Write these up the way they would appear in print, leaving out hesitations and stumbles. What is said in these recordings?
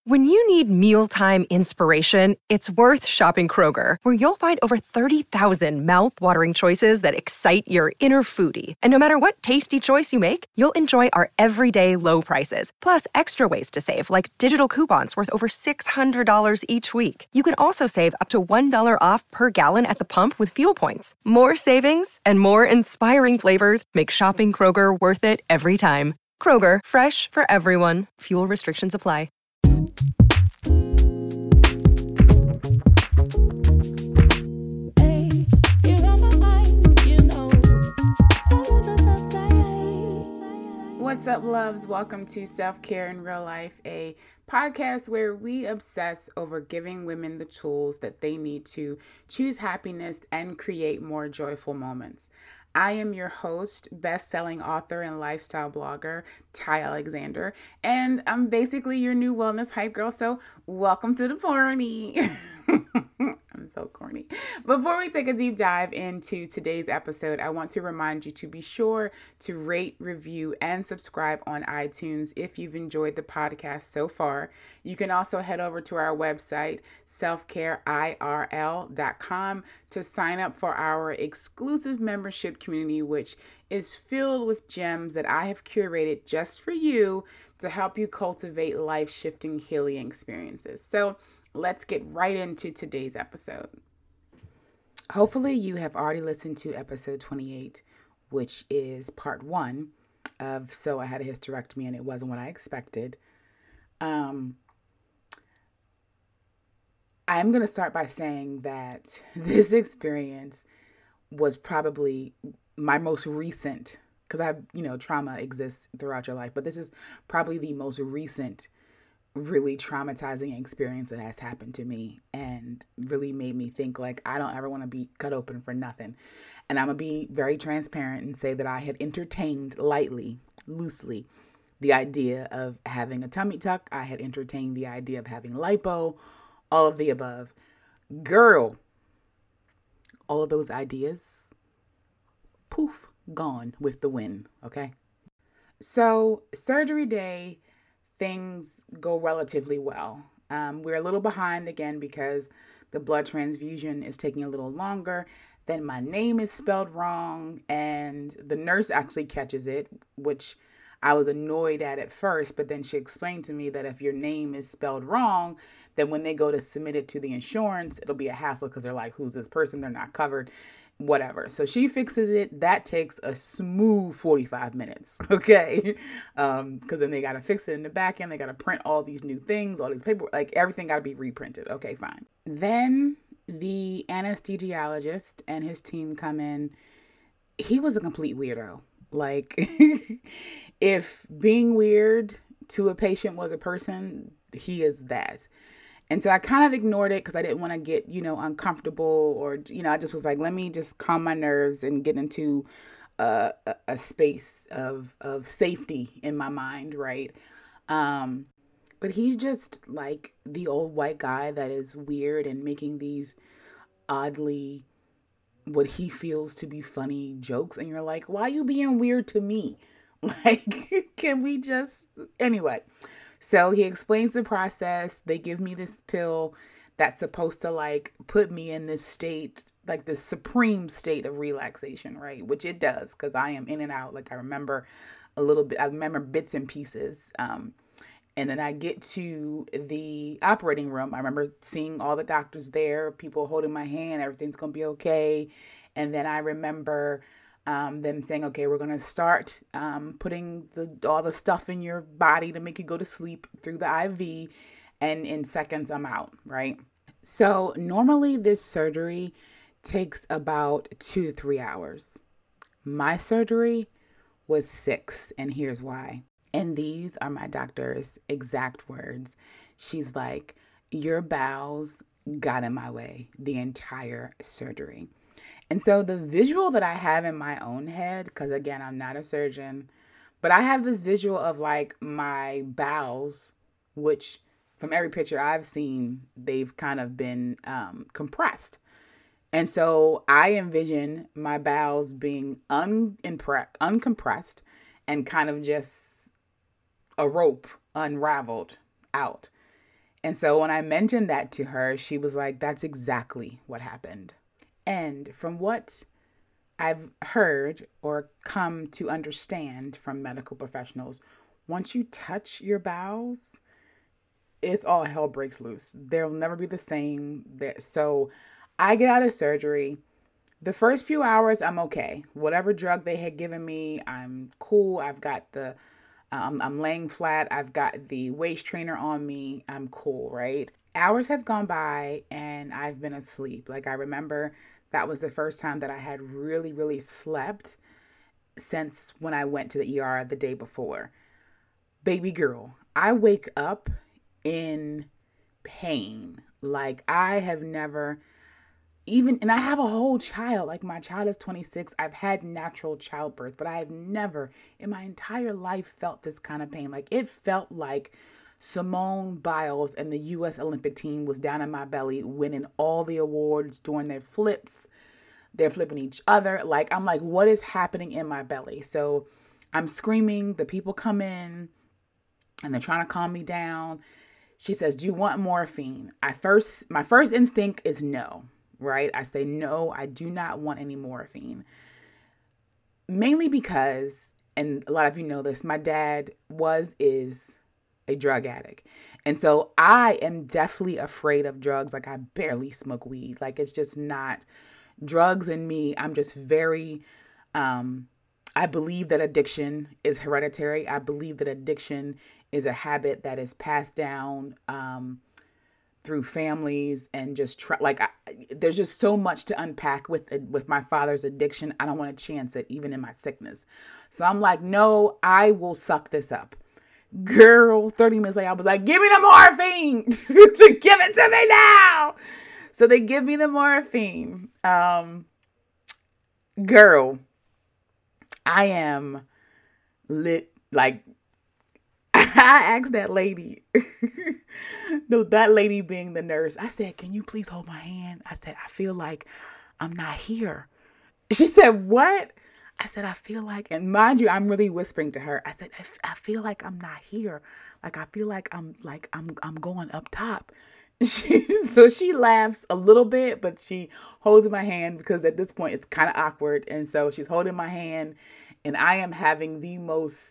When you need mealtime inspiration, it's worth shopping Kroger, where you'll find over 30,000 mouth-watering choices that excite your inner foodie. And no matter what tasty choice you make, you'll enjoy our everyday low prices, plus extra ways to save, like digital coupons worth over $600 each week. You can also save up to $1 off per gallon at the pump with fuel points. More savings and more inspiring flavors make shopping Kroger worth it every time. Kroger, fresh for everyone. Fuel restrictions apply. What's up, loves? Welcome to Self-Care in Real Life, a podcast where we obsess over giving women the tools that they need to choose happiness and create more joyful moments. I am your host, best-selling author and lifestyle blogger, Ty Alexander, and I'm basically your new wellness hype girl, so welcome to the party. I'm so corny. Before we take a deep dive into today's episode, I want to remind you to be sure to rate, review, and subscribe on iTunes if you've enjoyed the podcast so far. You can also head over to our website, selfcareirl.com, to sign up for our exclusive membership community, which is filled with gems that I have curated just for you to help you cultivate life-shifting healing experiences. So let's get right into today's episode. Hopefully you have already listened to episode 28, which is part 1 of So I Had a Hysterectomy and It Wasn't What I Expected. I'm going to start by saying that this experience was probably my most recent, because trauma exists throughout your life, but this is probably the most recent really traumatizing experience that has happened to me, and really made me think, like, I don't ever want to be cut open for nothing. And I'm gonna be very transparent and say that I had entertained loosely, the idea of having a tummy tuck. I had entertained the idea of having lipo, all of the above. Girl, all of those ideas, poof, gone with the wind, okay? So surgery day, things go relatively well. We're a little behind again because the blood transfusion is taking a little longer. Then my name is spelled wrong, and the nurse actually catches it, which I was annoyed at first, but then she explained to me that if your name is spelled wrong, then when they go to submit it to the insurance, it'll be a hassle because they're like, who's this person? They're not covered. Whatever. So she fixes it. That takes a smooth 45 minutes. Okay. Because then they got to fix it in the back end. They got to print all these new things, all these paper, like everything got to be reprinted. Okay, fine. Then the anesthesiologist and his team come in. He was a complete weirdo. Like, if being weird to a patient was a person, he is that. And so I kind of ignored it because I didn't want to get, uncomfortable, or, I just was like, let me just calm my nerves and get into a space of safety in my mind, right? But he's just like the old white guy that is weird and making these oddly, what he feels to be funny jokes. And you're like, why are you being weird to me? Like, can we just, anyway. So he explains the process. They give me this pill that's supposed to, like, put me in this state, like this supreme state of relaxation, right? Which it does, because I am in and out. Like, I remember a little bit, I remember bits and pieces. And then I get to the operating room. I remember seeing all the doctors there, people holding my hand, everything's going to be okay. And then I remember them saying, okay, we're going to start putting all the stuff in your body to make you go to sleep through the IV. And in seconds, I'm out, right? So normally this surgery takes about 2 to 3 hours. My surgery was 6, and here's why. And these are my doctor's exact words. She's like, your bowels got in my way the entire surgery. And so the visual that I have in my own head, because again, I'm not a surgeon, but I have this visual of like my bowels, which from every picture I've seen, they've kind of been compressed. And so I envision my bowels being uncompressed and kind of just a rope unraveled out. And so when I mentioned that to her, she was like, that's exactly what happened. And from what I've heard or come to understand from medical professionals, once you touch your bowels, it's all hell breaks loose. They'll never be the same. So I get out of surgery. The first few hours, I'm okay. Whatever drug they had given me, I'm cool. I've got I'm laying flat. I've got the waist trainer on me. I'm cool, right? Hours have gone by and I've been asleep. Like, I remember that was the first time that I had really, really slept since when I went to the ER the day before. Baby girl, I wake up in pain. Like, I have never even, and I have a whole child. Like, my child is 26. I've had natural childbirth, but I have never in my entire life felt this kind of pain. Like, it felt like Simone Biles and the U.S. Olympic team was down in my belly winning all the awards, doing their flips. They're flipping each other. Like, I'm like, what is happening in my belly? So I'm screaming. The people come in and they're trying to calm me down. She says, do you want morphine? My first instinct is no, right? I say, no, I do not want any morphine. Mainly because, and a lot of you know this, my dad is a drug addict. And so I am definitely afraid of drugs. Like, I barely smoke weed. Like, it's just not drugs in me. I'm just very, I believe that addiction is hereditary. I believe that addiction is a habit that is passed down through families, and just there's just so much to unpack with my father's addiction. I don't want to chance it even in my sickness. So I'm like, no, I will suck this up. Girl, 30 minutes later, I was like, give me the morphine. Give it to me now. So they give me the morphine. Girl, I am lit. Like, I asked that lady, no, that lady being the nurse, I said, can you please hold my hand? I said, I feel like I'm not here. She said, what? I said, I feel like, and mind you, I'm really whispering to her. I said, I feel like I'm not here. Like, I feel like I'm going up top. So she laughs a little bit, but she holds my hand because at this point it's kind of awkward. And so she's holding my hand, and I am having the most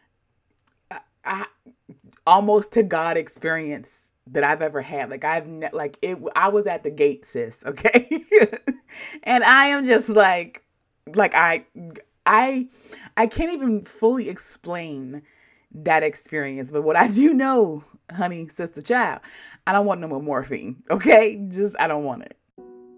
almost to God experience that I've ever had. Like, I was at the gate, sis. Okay. And I am just like I can't even fully explain that experience. But what I do know, honey, sister, child, I don't want no more morphine. Okay. I don't want it.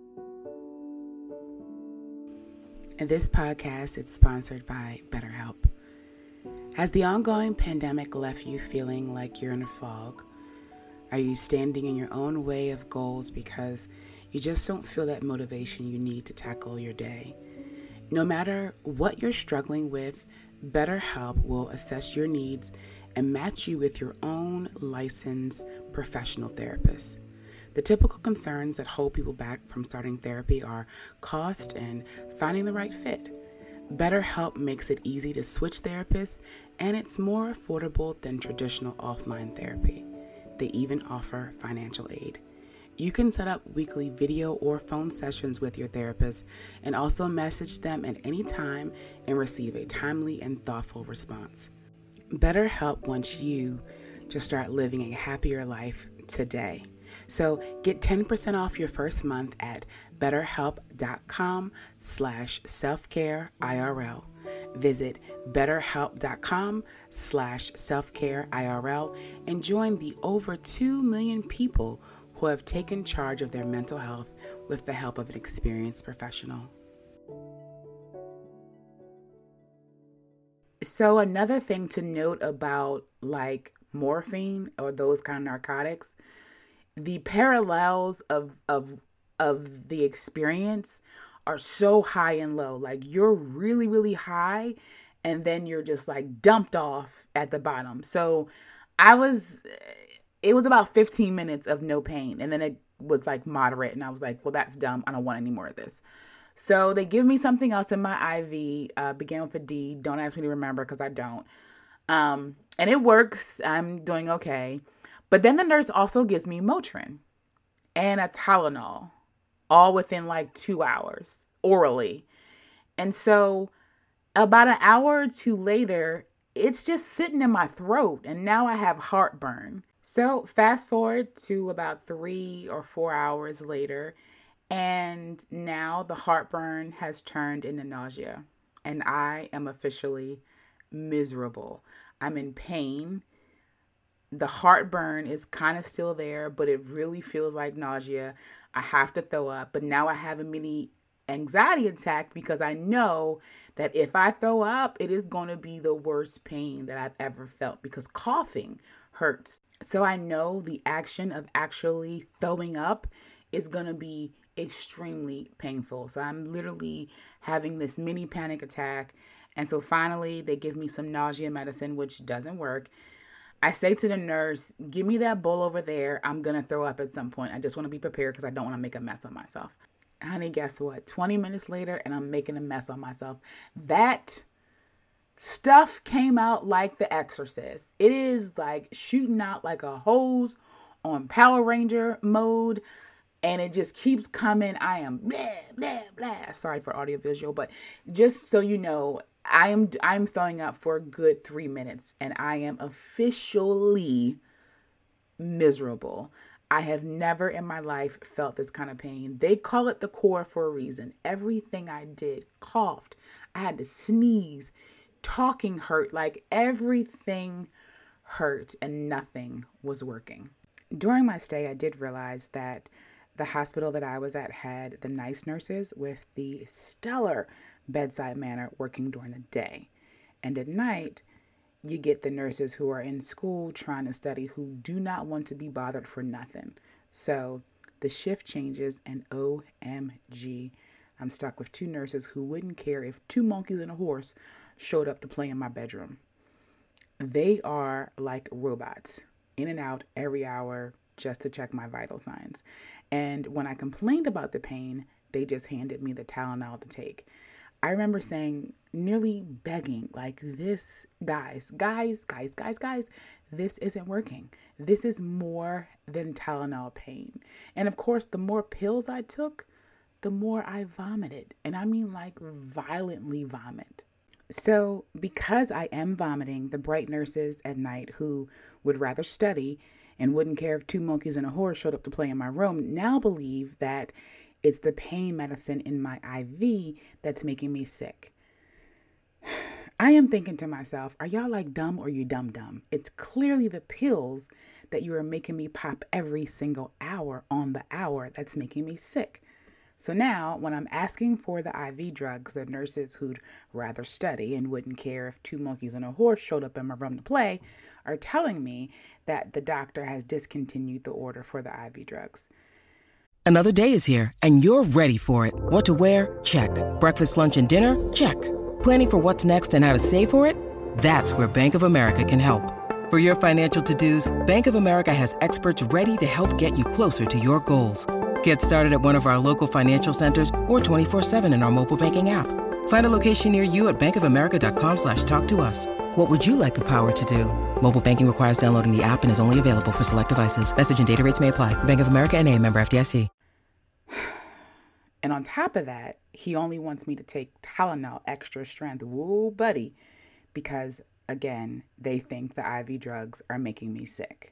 And this podcast is sponsored by BetterHelp. Has the ongoing pandemic left you feeling like you're in a fog? Are you standing in your own way of goals because you just don't feel that motivation you need to tackle your day? No matter what you're struggling with, BetterHelp will assess your needs and match you with your own licensed professional therapist. The typical concerns that hold people back from starting therapy are cost and finding the right fit. BetterHelp makes it easy to switch therapists, and it's more affordable than traditional offline therapy. They even offer financial aid. You can set up weekly video or phone sessions with your therapist and also message them at any time and receive a timely and thoughtful response. BetterHelp wants you to start living a happier life today. So get 10% off your first month at betterhelp.com/selfcareirl. Visit betterhelp.com/selfcareirl and join the over 2 million people who have taken charge of their mental health with the help of an experienced professional. So another thing to note about like morphine or those kind of narcotics, the parallels of the experience are so high and low. Like, you're really, really high, and then you're just like dumped off at the bottom. So it was about 15 minutes of no pain, and then it was like moderate, and I was like, well, that's dumb. I don't want any more of this. So they give me something else in my IV, began with a D. Don't ask me to remember because I don't. And it works. I'm doing okay. But then the nurse also gives me Motrin and a Tylenol, all within like 2 hours orally. And so about an hour or two later, it's just sitting in my throat, and now I have heartburn. So fast forward to about 3 or 4 hours later, and now the heartburn has turned into nausea, and I am officially miserable. I'm in pain. The heartburn is kind of still there, but it really feels like nausea. I have to throw up, but now I have a mini anxiety attack because I know that if I throw up, it is going to be the worst pain that I've ever felt because coughing hurts. So I know the action of actually throwing up is going to be extremely painful. So I'm literally having this mini panic attack. And so finally they give me some nausea medicine, which doesn't work. I say to the nurse, give me that bowl over there. I'm going to throw up at some point. I just want to be prepared because I don't want to make a mess of myself. Honey, guess what? 20 minutes later, and I'm making a mess of myself. That stuff came out like The Exorcist. It is like shooting out like a hose on Power Ranger mode, and it just keeps coming. I am blah, blah, blah. Sorry for audiovisual, but just so you know, I'm throwing up for a good 3 minutes, and I am officially miserable. I have never in my life felt this kind of pain. They call it the core for a reason. Everything I did, coughed, I had to sneeze, talking hurt, like everything hurt and nothing was working. During my stay, I did realize that the hospital that I was at had the nice nurses with the stellar bedside manner working during the day. And at night, you get the nurses who are in school trying to study who do not want to be bothered for nothing. So the shift changes, and OMG, I'm stuck with 2 nurses who wouldn't care if 2 monkeys and a horse showed up to play in my bedroom. They are like robots, in and out every hour just to check my vital signs. And when I complained about the pain, they just handed me the Tylenol to take. I remember saying, nearly begging, like, this, guys, this isn't working. This is more than Tylenol pain. And of course, the more pills I took, the more I vomited. And I mean like violently vomit. So because I am vomiting, the bright nurses at night who would rather study and wouldn't care if 2 monkeys and a horse showed up to play in my room now believe that it's the pain medicine in my IV that's making me sick. I am thinking to myself, are y'all like dumb or you dumb? It's clearly the pills that you are making me pop every single hour on the hour that's making me sick. So now when I'm asking for the IV drugs, the nurses who'd rather study and wouldn't care if 2 monkeys and a horse showed up in my room to play are telling me that the doctor has discontinued the order for the IV drugs. Another day is here, and you're ready for it. What to wear? Check. Breakfast, lunch, and dinner? Check. Planning for what's next and how to save for it? That's where Bank of America can help. For your financial to-dos, Bank of America has experts ready to help get you closer to your goals. Get started at one of our local financial centers or 24/7 in our mobile banking app. Find a location near you at bankofamerica.com/talktous. What would you like the power to do? Mobile banking requires downloading the app and is only available for select devices. Message and data rates may apply. Bank of America NA, member FDIC. And on top of that, he only wants me to take Tylenol extra strength. Woo, buddy. Because, again, they think the IV drugs are making me sick.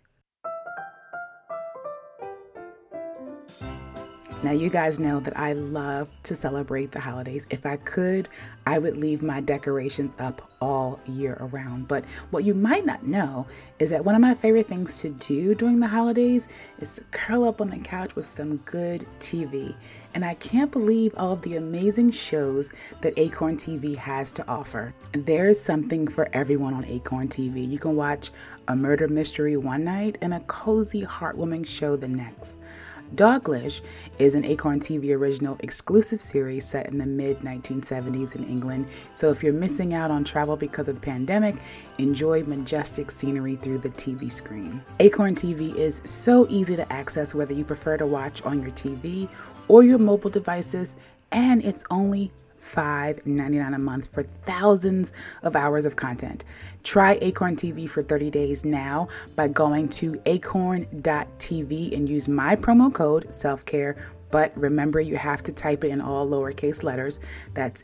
Now, you guys know that I love to celebrate the holidays. If I could, I would leave my decorations up all year around. But what you might not know is that one of my favorite things to do during the holidays is to curl up on the couch with some good TV. And I can't believe all of the amazing shows that Acorn TV has to offer. There's something for everyone on Acorn TV. You can watch a murder mystery one night and a cozy, heartwarming show the next. Doglish is an Acorn TV original exclusive series set in the mid-1970s in England. So if you're missing out on travel because of the pandemic, enjoy majestic scenery through the TV screen. Acorn TV is so easy to access whether you prefer to watch on your TV or your mobile devices, and it's only $5.99 a month for thousands of hours of content. Try Acorn TV for 30 days now by going to acorn.tv and use my promo code selfcare. But remember, you have to type it in all lowercase letters. That's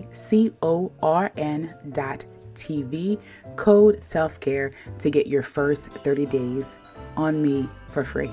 ACORN.TV, code self-care, to get your first 30 days on me for free.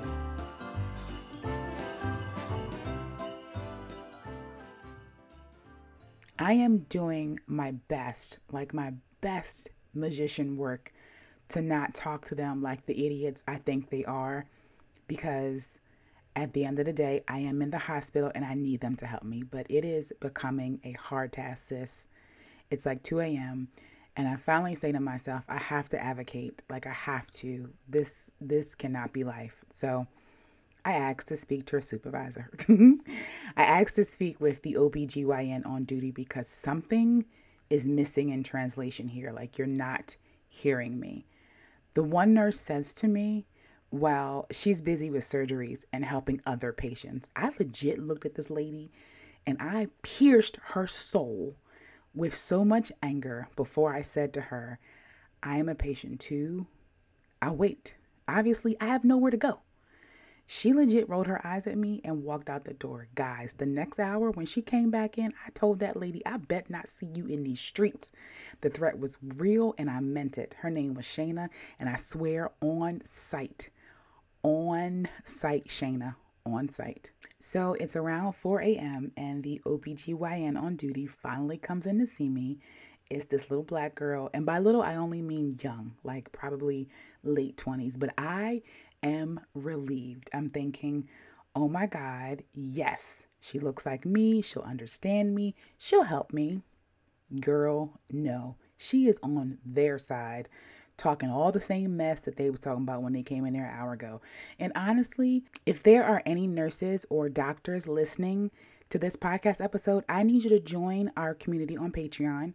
I am doing my best, like my best magician work, to not talk to them like the idiots I think they are, because at the end of the day, I am in the hospital and I need them to help me. But it is becoming a hard task, sis. It's like 2 a.m. and I finally say to myself, I have to advocate. Like, I have to. This cannot be life. So I asked to speak to a supervisor. I asked to speak with the OBGYN on duty because something is missing in translation here. Like, you're not hearing me. The one nurse says to me, well, she's busy with surgeries and helping other patients. I legit looked at this lady and I pierced her soul with so much anger before I said to her, I am a patient too. I'll wait. Obviously, I have nowhere to go. She legit rolled her eyes at me and walked out the door. Guys, the next hour when she came back in, I told that lady, I bet not see you in these streets. The threat was real and I meant it. Her name was Shayna, and I swear on site, Shayna, on site. So it's around 4 a.m. and the OBGYN on duty finally comes in to see me. It's this little black girl. And by little, I only mean young, like probably late 20s. But I am relieved. I'm thinking, oh my God, yes, she looks like me. She'll understand me. She'll help me. Girl, no. She is on their side, talking all the same mess that they was talking about when they came in there an hour ago. And honestly, if there are any nurses or doctors listening to this podcast episode, I need you to join our community on Patreon,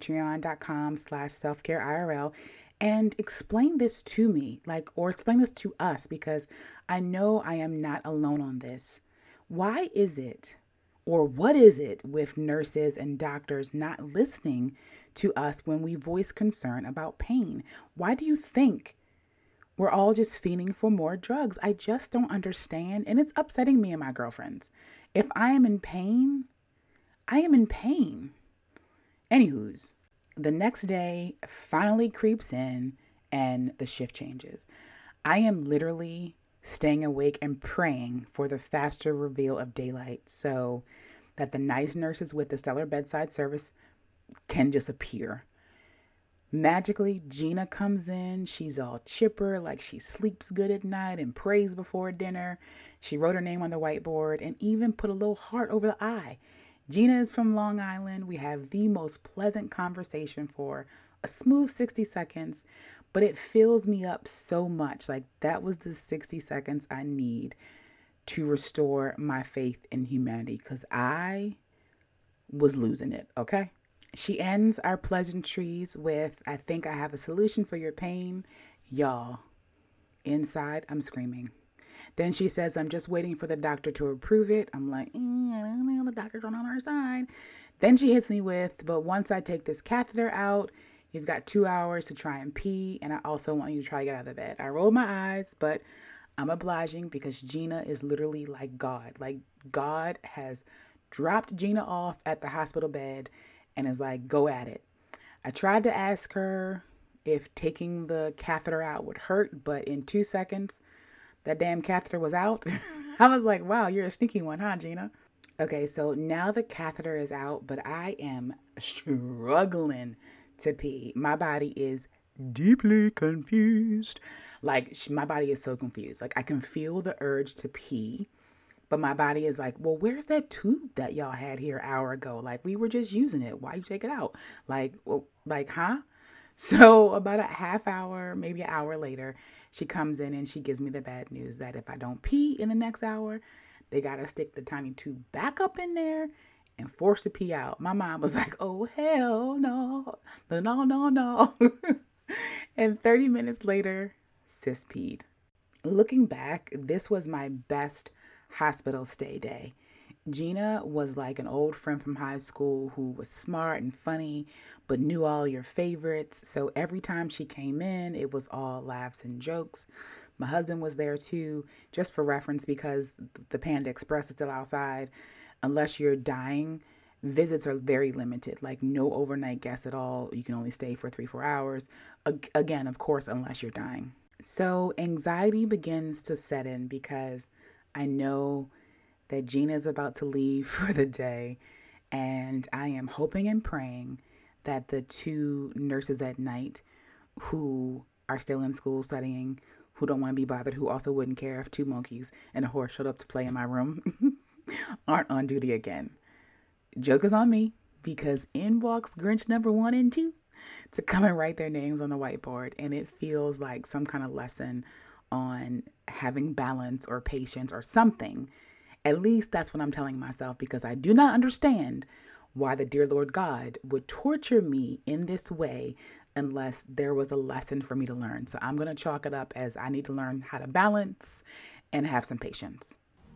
patreon.com/selfcareirl, and explain this to me, or explain this to us, because I know I am not alone on this. Why is it, or what is it with nurses and doctors not listening to us when we voice concern about pain? Why do you think we're all just fiending for more drugs? I just don't understand. And it's upsetting me and my girlfriends. If I am in pain, I am in pain. Anywho's, the next day finally creeps in and the shift changes. I am literally staying awake and praying for the faster reveal of daylight so that the nice nurses with the stellar bedside service can just appear. Magically, Gina comes in. She's all chipper, like she sleeps good at night and prays before dinner. She wrote her name on the whiteboard and even put a little heart over the eye. Gina is from Long Island. We have the most pleasant conversation for a smooth 60 seconds, but it fills me up so much. Like, that was the 60 seconds I need to restore my faith in humanity, because I was losing it, okay? She ends our pleasantries with, I think I have a solution for your pain. Y'all, inside, I'm screaming. Then she says, I'm just waiting for the doctor to approve it. I'm like, I don't know, the doctor's not on our side. Then she hits me with, but once I take this catheter out, you've got 2 hours to try and pee, and I also want you to try to get out of the bed. I roll my eyes, but I'm obliging because Gina is literally like God. Like, God has dropped Gina off at the hospital bed and is like, go at it. I tried to ask her if taking the catheter out would hurt, but in 2 seconds, that damn catheter was out. I was like, wow, you're a sneaky one, huh, Gina? Okay, so now the catheter is out, but I am struggling to pee. My body is deeply confused. Like, my body is so confused. Like, I can feel the urge to pee, but my body is like, well, where's that tube that y'all had here an hour ago? Like, we were just using it. Why you take it out? Like, well, huh? So about a half hour, maybe an hour later, she comes in and she gives me the bad news that if I don't pee in the next hour, they got to stick the tiny tube back up in there and force the pee out. My mom was like, oh, hell no, no. And 30 minutes later, sis peed. Looking back, this was my best hospital stay day. Gina was like an old friend from high school who was smart and funny, but knew all your favorites. So every time she came in, it was all laughs and jokes. My husband was there too, just for reference, because the Panda Express is still outside. Unless you're dying, visits are very limited, like no overnight guests at all. You can only stay for 3-4 hours. Again, of course, unless you're dying. So anxiety begins to set in because I know that Gina is about to leave for the day, and I am hoping and praying that the two nurses at night who are still in school studying, who don't want to be bothered, who also wouldn't care if two monkeys and a horse showed up to play in my room, aren't on duty again. Joke is on me because in walks Grinch number 1 and 2 to come and write their names on the whiteboard, and it feels like some kind of lesson on having balance or patience or something. At least that's what I'm telling myself, because I do not understand why the dear Lord God would torture me in this way unless there was a lesson for me to learn. So I'm going to chalk it up as I need to learn how to balance and have some patience.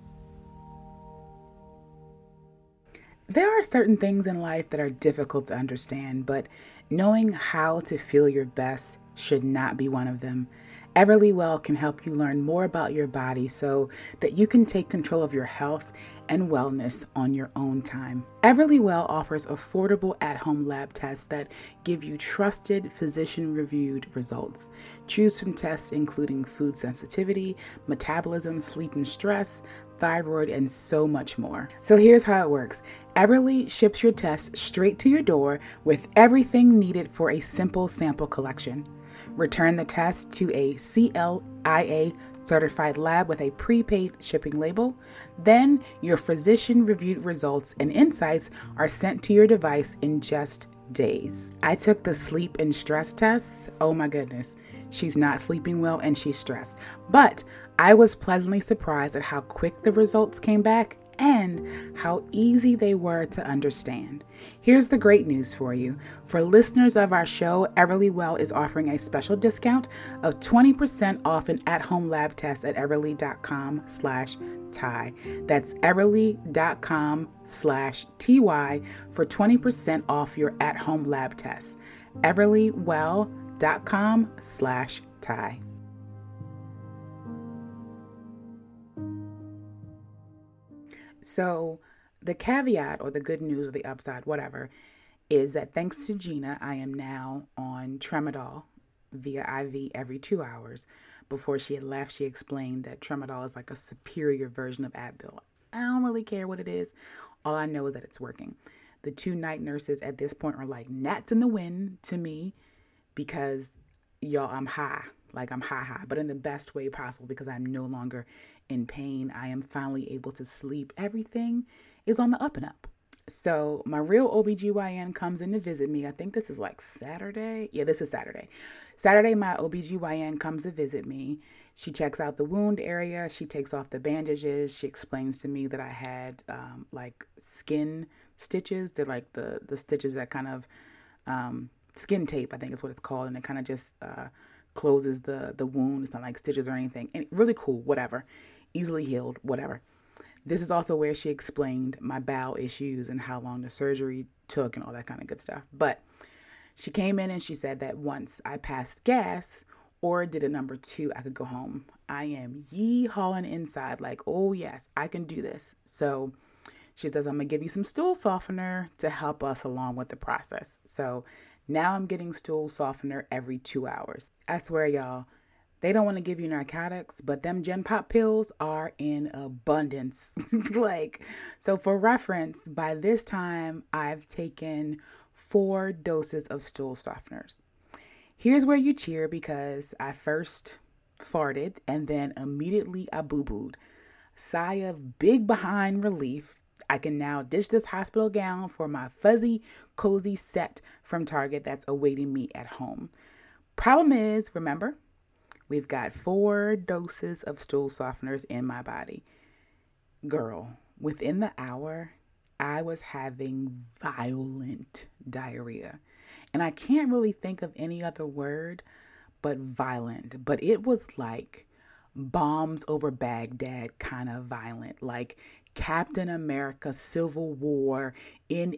There are certain things in life that are difficult to understand, but knowing how to feel your best should not be one of them. Everlywell can help you learn more about your body so that you can take control of your health and wellness on your own time. Everlywell offers affordable at-home lab tests that give you trusted, physician-reviewed results. Choose from tests including food sensitivity, metabolism, sleep and stress, thyroid, and so much more. So here's how it works. Everly ships your tests straight to your door with everything needed for a simple sample collection. Return the test to a CLIA certified lab with a prepaid shipping label. Then your physician-reviewed results and insights are sent to your device in just days. I took the sleep and stress tests. Oh my goodness. She's not sleeping well and she's stressed. But I was pleasantly surprised at how quick the results came back and how easy they were to understand. Here's the great news for you. For listeners of our show, Everlywell is offering a special discount of 20% off an at-home lab test at everly.com/Ty. That's everly.com/TY for 20% off your at-home lab test. everlywell.com/Ty. So the caveat, or the good news, or the upside, whatever, is that thanks to Gina, I am now on Tramadol via IV every 2 hours. Before she had left, she explained that Tramadol is like a superior version of Advil. I don't really care what it is. All I know is that it's working. The two night nurses at this point are like gnats in the wind to me because, y'all, I'm high. Like I'm high, but in the best way possible because I'm no longer in pain. I am finally able to sleep. Everything is on the up and up. So my real OBGYN comes in to visit me. I think this is like Saturday. Yeah, this is Saturday. Saturday, my OBGYN comes to visit me. She checks out the wound area. She takes off the bandages. She explains to me that I had like skin stitches. They're like the stitches that kind of skin tape, I think is what it's called. And it kind of just closes the wound. It's not like stitches or anything. And really cool, whatever. Easily healed, whatever. This is also where she explained my bowel issues and how long the surgery took and all that kind of good stuff. But she came in and she said that once I passed gas or did a number 2, I could go home. I am yee-hawing inside like, oh yes, I can do this. So she says, I'm going to give you some stool softener to help us along with the process. So now I'm getting stool softener every 2 hours. I swear, y'all, they don't want to give you narcotics, but them Gen Pop pills are in abundance. So for reference, by this time, I've taken 4 doses of stool softeners. Here's where you cheer because I first farted and then immediately I boo-booed. Sigh of big behind relief. I can now ditch this hospital gown for my fuzzy, cozy set from Target that's awaiting me at home. Problem is, remember, we've got 4 doses of stool softeners in my body. Girl, within the hour, I was having violent diarrhea. And I can't really think of any other word but violent. But it was like bombs over Baghdad kind of violent, like Captain America Civil War in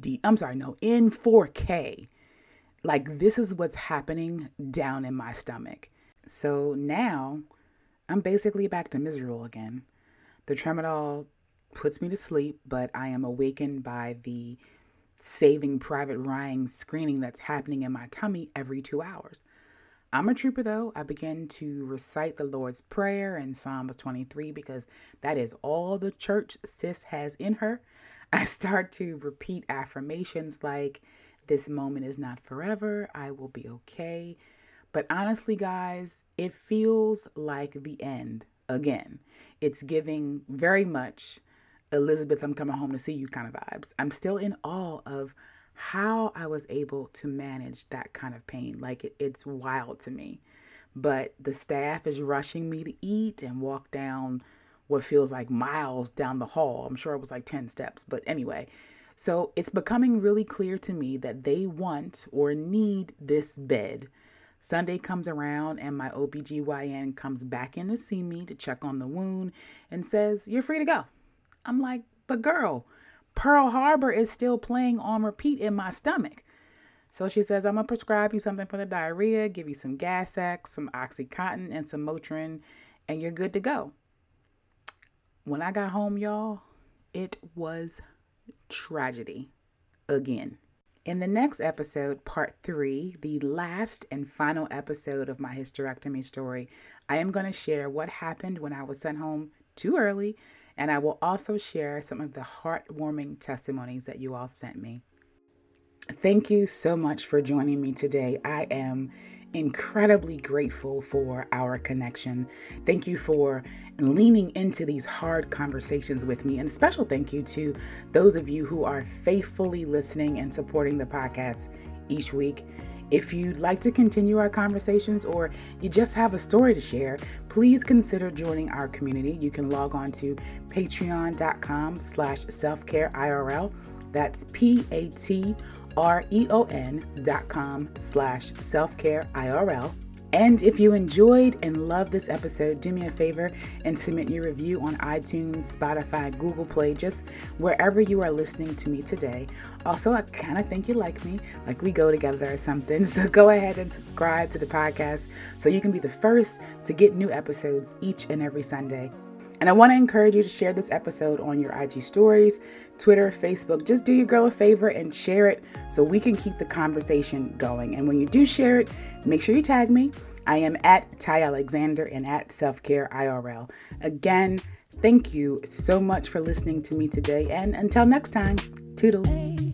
in 4K. Like, this is what's happening down in my stomach. So now I'm basically back to miserable again. The tramadol puts me to sleep, but I am awakened by the Saving Private Ryan screening that's happening in my tummy every 2 hours. I'm a trooper though. I begin to recite the Lord's Prayer and Psalms 23 because that is all the church sis has in her. I start to repeat affirmations like, this moment is not forever, I will be okay. But honestly, guys, it feels like the end again. It's giving very much Elizabeth, I'm coming home to see you kind of vibes. I'm still in awe of how I was able to manage that kind of pain. Like, it's wild to me. But the staff is rushing me to eat and walk down what feels like miles down the hall. I'm sure it was like 10 steps. But anyway, so it's becoming really clear to me that they want or need this bed. Sunday comes around and my OBGYN comes back in to see me to check on the wound and says, you're free to go. I'm like, but girl, Pearl Harbor is still playing on repeat in my stomach. So she says, I'm going to prescribe you something for the diarrhea, give you some Gas-X, some Oxycontin, and some Motrin, and you're good to go. When I got home, y'all, it was tragedy again. In the next episode, part 3, the last and final episode of my hysterectomy story, I am going to share what happened when I was sent home too early, and I will also share some of the heartwarming testimonies that you all sent me. Thank you so much for joining me today. I am incredibly grateful for our connection. Thank you for leaning into these hard conversations with me. And a special thank you to those of you who are faithfully listening and supporting the podcast each week. If you'd like to continue our conversations or you just have a story to share, please consider joining our community. You can log on to patreon.com/selfcareirl. That's patreon.com/selfcareirl. And if you enjoyed and loved this episode, do me a favor and submit your review on iTunes, Spotify, Google Play, just wherever you are listening to me today. Also, I kind of think you like me, like we go together or something. So go ahead and subscribe to the podcast so you can be the first to get new episodes each and every Sunday. And I want to encourage you to share this episode on your IG stories, Twitter, Facebook. Just do your girl a favor and share it so we can keep the conversation going. And when you do share it, make sure you tag me. I am at Ty Alexander and at SelfCareIRL. Again, thank you so much for listening to me today. And until next time, toodles.